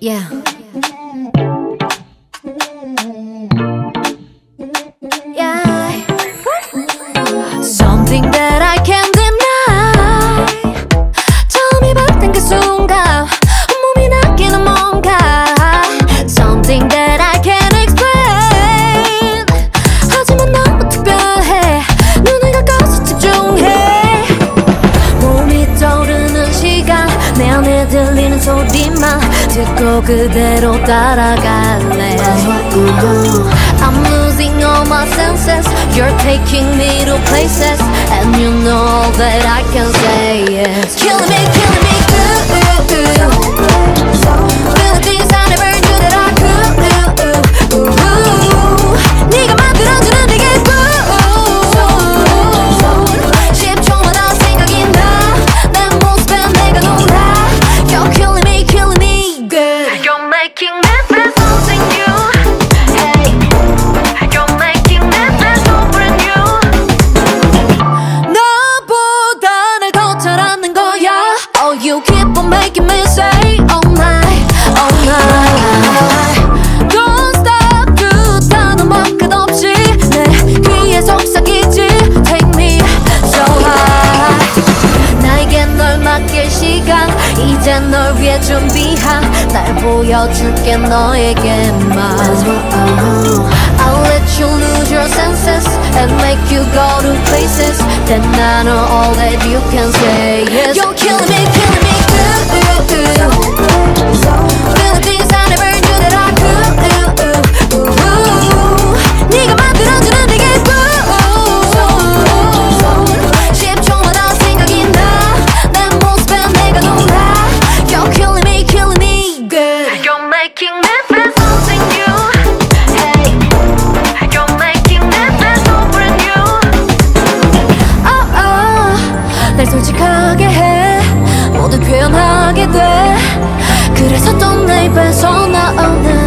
Yeah. Yeah. Something that I can't deny. 처음이 봤던 그 순간 몸이 낚이는 뭔가. Something that I can't explain. 하지만 너무 특별해. 눈을 감고서 집중해. 몸이 떠오르는 시간 내 안에 들리는 소리만 듣고 그대로 따라갈래. I'm losing all my senses. You're taking me to places, and you know that I can say yes. Killing me, Feel the things I never knew that I could. 네가 만들어주는 내게 십초마다 생각이 나. 내 모습에 내가 놀라. You're killing me, good. You're making me feel something new. Hey, you're making me feel so brand new. 너보다 날 더 잘 아는 거야. Oh, you keep on making me say all night, all night. Don't stop 그 단어만 끝없이 내 귀에 속삭이지. Take me so high. 나에게 널 맡길 시간 이제 널 위해 준비한 날 보여줄게 너에게만. I'll let you lose your senses and make you go to places. Then I know all that you can say yes. You're killing me, good. Feel the things I never knew that I could. 네가 만들어주는 내게 십초마다 생각이 나. 내 모습에 내가 놀라. You're killing me, good. You're making me feel something new. Hey, you're making me feel so brand new. 날 솔직하게 해. 모두 표현하게 돼. 그래서 또 내 입에서 나오는